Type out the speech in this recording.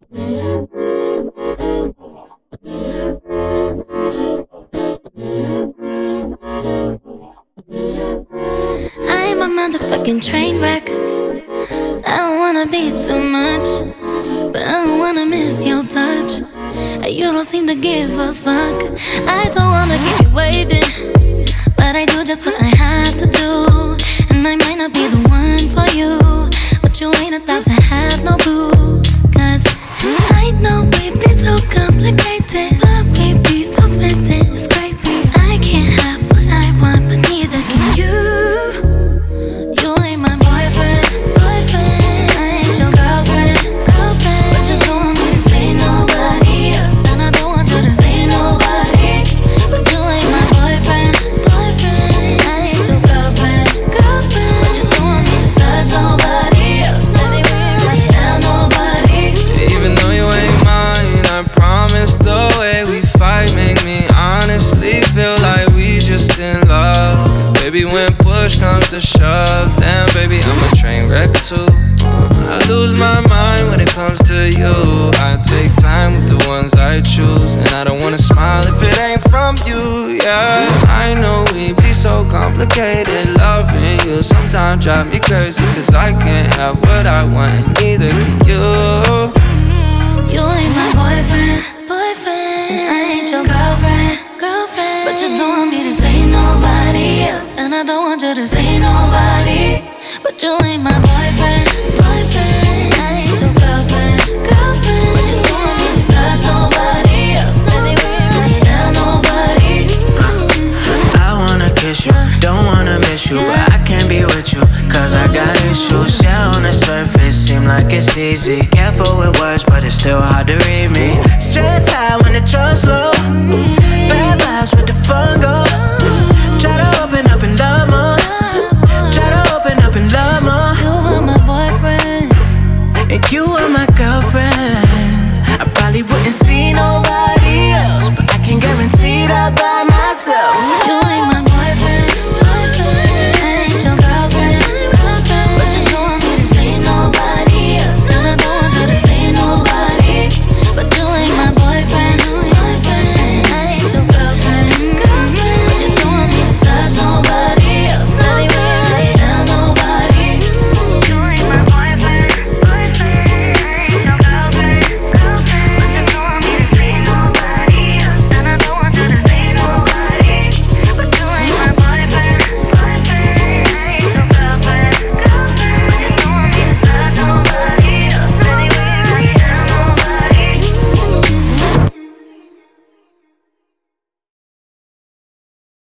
I'm a motherfucking train wreck. I don't wanna be too much, but I don't wanna miss your touch. You don't seem to give a fuck. I don't wanna keep you waiting, but I do just what I have to do. And I might not be the one for you, but you ain't about to have no boo. Cause I know we be so complicated, but we be so smitten, it's crazy. I can't have what I want, but neither can you. You ain't my boyfriend, boyfriend. I ain't your girlfriend, girlfriend. But you don't want me to say nobody else, and I don't want you to say nobody. But you ain't my boyfriend, boyfriend. I ain't your girlfriend, girlfriend. But you don't want me to touch nobody else, anywhere I tell nobody. Even though you ain't mine, I promise the way we fight make me honestly feel like we just in love. Cause baby, when push comes to shove, damn baby, I'm a train wreck too. I lose my mind when it comes to you. I take time with the ones I choose, and I don't wanna smile if it ain't from you, yeah. Cause I know we be so complicated. Loving you sometimes drive me crazy, cause I can't have what I want, and neither can you. You ain't my boyfriend, boyfriend. And I ain't your girlfriend, girlfriend. But you don't want me to say nobody else, and I don't want you to say nobody. But you ain't my boyfriend, boyfriend. I ain't your girlfriend, girlfriend. But you don't want me to touch nobody else, anywhere I tell nobody. I wanna kiss you, don't wanna miss you, but I can't be with you, cause I got issues. Yeah, on the surface, seem like it's easy. Careful with words, but it's still hard to read me. Stress high when the trust low. Bad vibes with the fun go. Try to open up and love more. Try to open up and love more. You are my boyfriend, And you are my girlfriend. I probably wouldn't see nobody